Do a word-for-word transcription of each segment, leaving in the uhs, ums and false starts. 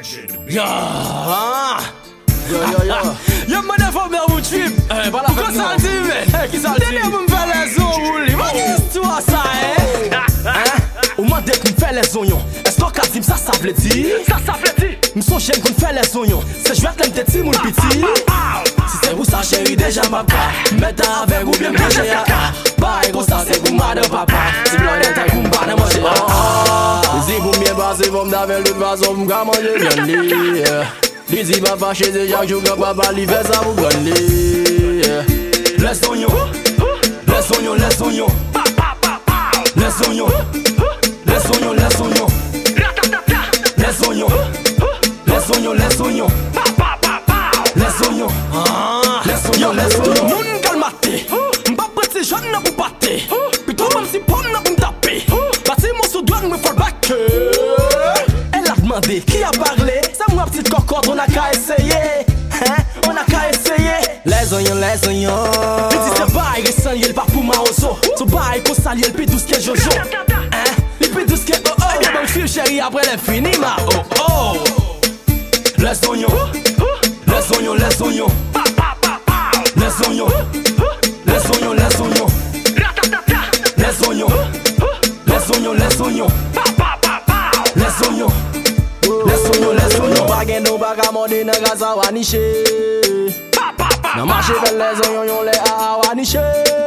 Yo, Yo, yo, yo. yo mwen defo mè wou trip. Eh, bala Pou fèk kon sa nou. di men? Eh, ki sa di? Dene mwen fè les on rouli. Mwen ki istwa sa, eh? Ou mwen dek m fè les onyon. Esko ka dim sa sa vle di? Sa sa fè di? M son jen kon fè les onyon. Se jwet lem te ti moun piti. Si se ou sa chéri deja m ka Meta avek ou bien manje ya Bay kon sa se pou made papa Si blon de tay pou m bane manje ya Si pou mye base pou m davel tout fason m ka manje gen li Li si pa fache se jak jou ka papa li fè sa pou gwen li Les onyon Les onyon, les onyon Les onyon Les onyon, les onyon Les onyon Les onyon, les onyon Les oignons, les oignons, les oignons. Moun kalmate, mba prete jan nan pou pate. Pito mam si pon nan pou m'tape. Bati moun sou douan mwen fol bakke. Elle a demandé, qui a parlé? C'est moi petite cocotte, on a qu'à essayer. Hein? On a qu'à essayer. Les oignons, les oignons. Il dit c'est bail, il sent il pas pour ma osso. So bail, qu'on sali, il pi douce que Jojo. Hein? Il pi douce que oh oh. Bien bon fil chéri, après les fini ma oh oh. Les oignons. Les oignons, les oignons. Les oignons. Les oignons, les oignons. Les oignons. Les oignons, les oignons. Les oignons. Les oignons, les oignons. Bagen nou baka mode nan gaza waniche. Nan marche bel les oignons yon le a waniche.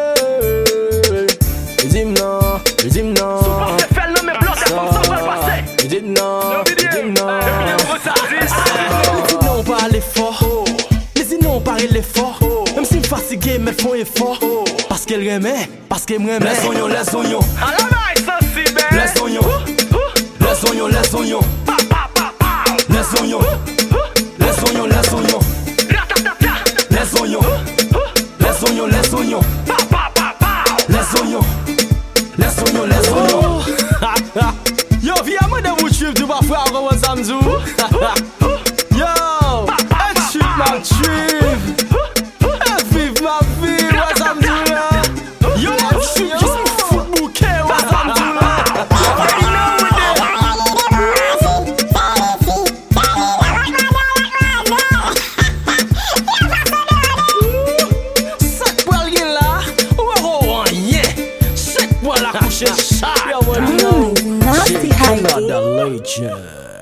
Dim nan, dim nan. Souvent c'est fait l'homme et bloc, c'est comme ça on va le passer. Dim nan, dim nan. On pas l'effort, les inons pas l'effort. Même si fatigué, mais font effort. Parce qu'elle remet, parce qu'elle m'aime. Les oignons, les oignons. À la main, ça c'est bien. Les oignons, les oignons, les oignons. Les oignons, les oignons, les oignons. Les oignons, les oignons, les oignons. Les oignons, les oignons, les oignons. Yo, viens moi de vous suivre, tu vas faire comment ça me joue. Yo, et tu m'as tué. Et vive ma vie, ouais, ça me dit là. Yo, je suis juste un fou bouquet, ouais, ça me dit là. Sec poil gen là, oh, yeah. Sec poil la couche chat. Yo, man, no. Nasty Another Heidi. legend.